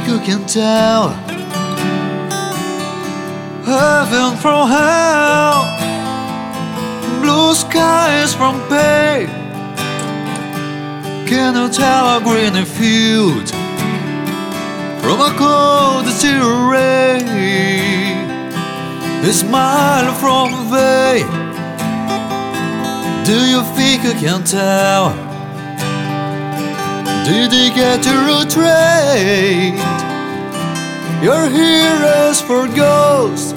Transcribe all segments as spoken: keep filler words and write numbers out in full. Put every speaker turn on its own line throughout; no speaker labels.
you can tell heaven from hell, blue skies from pain. Can you tell a green field from a cold steel ray? A smile from vain. Do you think you can tell? Did you get to trade your heroes for ghosts,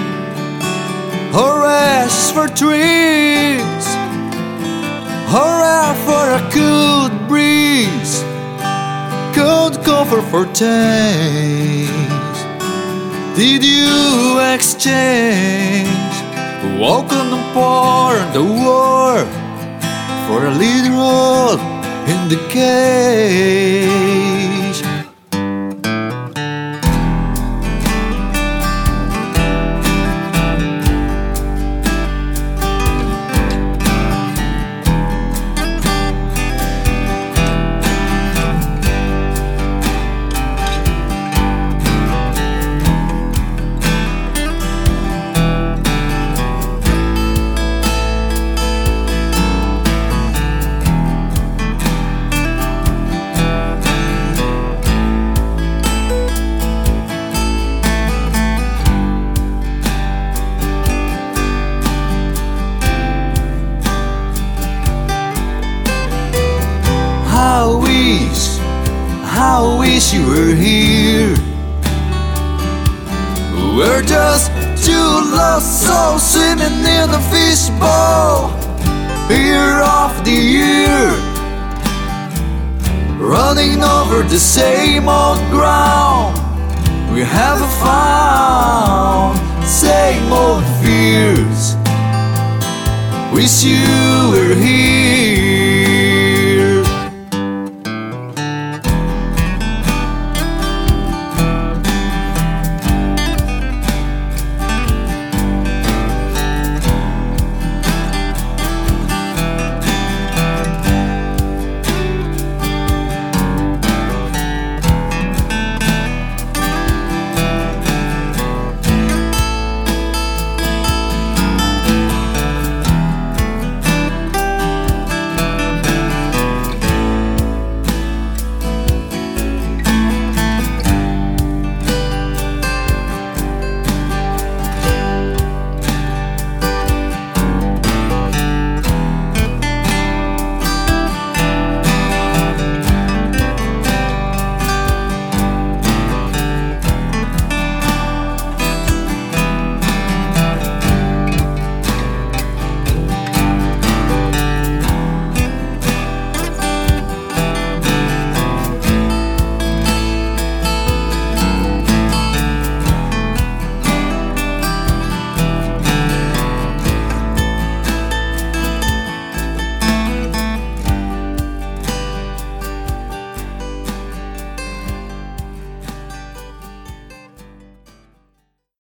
or ashes for trees, or air for a cold breeze, cold comfort for taste? Did you exchange walk on the part of the war for a lead role in the cage? I wish, I wish you were here. We're just two lost souls swimming in a fishbowl, year after year, running over the same old ground. We haven't found same old fears. Wish you were here.